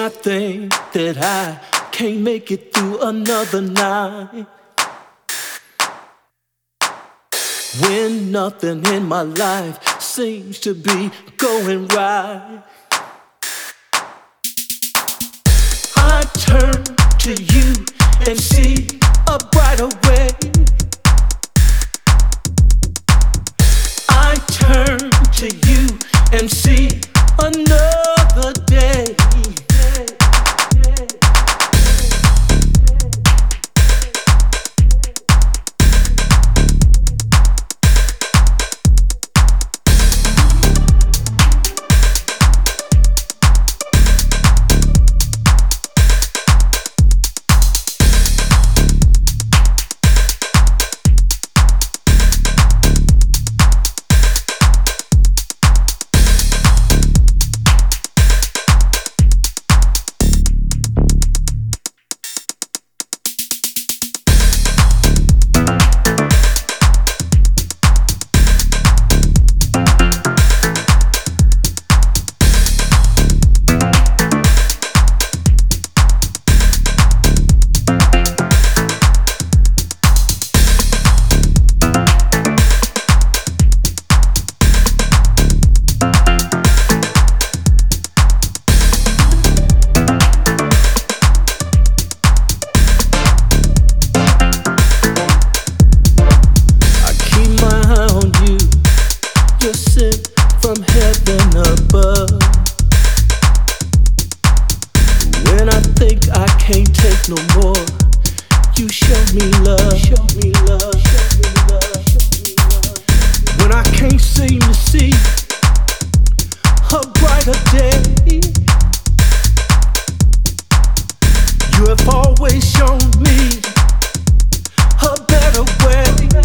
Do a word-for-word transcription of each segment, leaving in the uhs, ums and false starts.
I think that I can't make it through another night, when nothing in my life seems to be going right, I turn to you and see a brighter way. I turn to you and see another day. From heaven above, when I think I can't take no more, you show me love, show me love, show me love, show me love. When I can't seem to see a brighter day, you have always shown me a better way.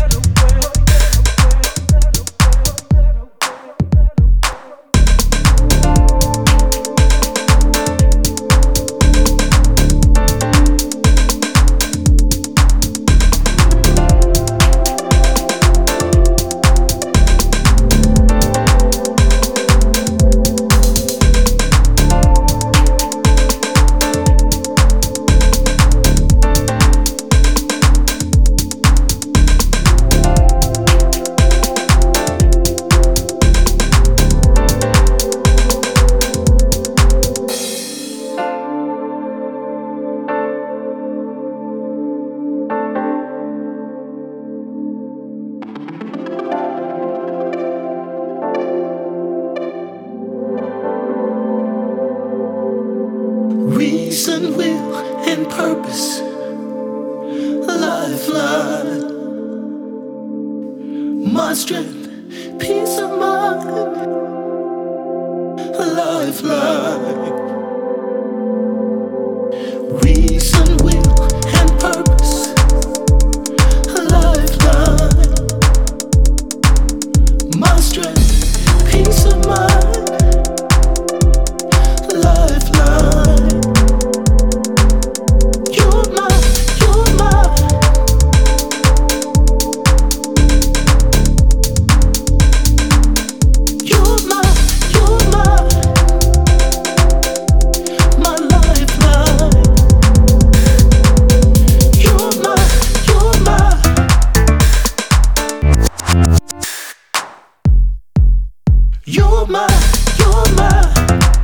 Reason, will, and purpose, lifeline, my strength, peace of mind, lifeline. Reason, will, and purpose, lifeline, my strength, peace of mind, lifeline. You're my, you're my